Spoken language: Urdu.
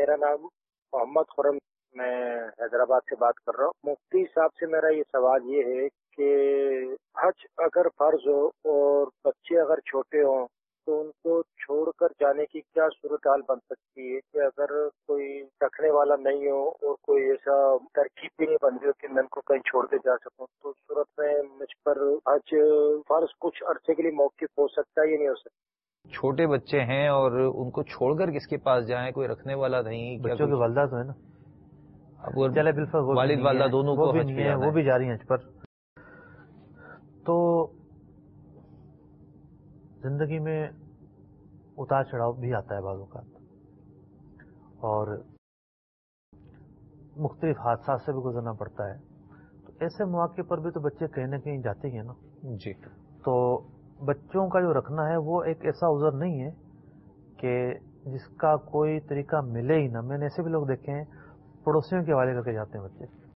میرا نام محمد خرم، میں حیدرآباد سے بات کر رہا ہوں۔ مفتی صاحب سے میرا یہ سوال یہ ہے کہ حج اگر فرض ہو اور بچے اگر چھوٹے ہوں تو ان کو چھوڑ کر جانے کی کیا صورتحال بن سکتی ہے کہ اگر کوئی رکھنے والا نہیں ہو اور کوئی ایسا ترکیب بھی نہیں بن رہی ہو کہ میں ان کو کہیں چھوڑ کے جا سکوں، تو اس صورت میں مجھ پر حج فرض کچھ عرصے کے لیے موقف ہو سکتا ہے یا نہیں ہو سکتا؟ چھوٹے بچے ہیں اور ان کو چھوڑ کر کس کے پاس جائیں، کوئی رکھنے والا نہیں، بچوں کی والدہ تو ہے نا، چلے بالفرض والد والدہ دونوں کو حج پہ جانا ہے، وہ بھی جا رہی ہیں حج پر۔ تو زندگی میں اتار چڑھاؤ بھی آتا ہے بعض اوقات، اور مختلف حادثات سے بھی گزرنا پڑتا ہے، تو ایسے مواقع پر بھی تو بچے کہیں نہ کہیں جاتے ہی ہیں نا۔ جی، تو بچوں کا جو رکھنا ہے وہ ایک ایسا عذر نہیں ہے کہ جس کا کوئی طریقہ ملے ہی نہ۔ میں نے ایسے بھی لوگ دیکھے ہیں پڑوسیوں کے حوالے کر کے جاتے ہیں بچے،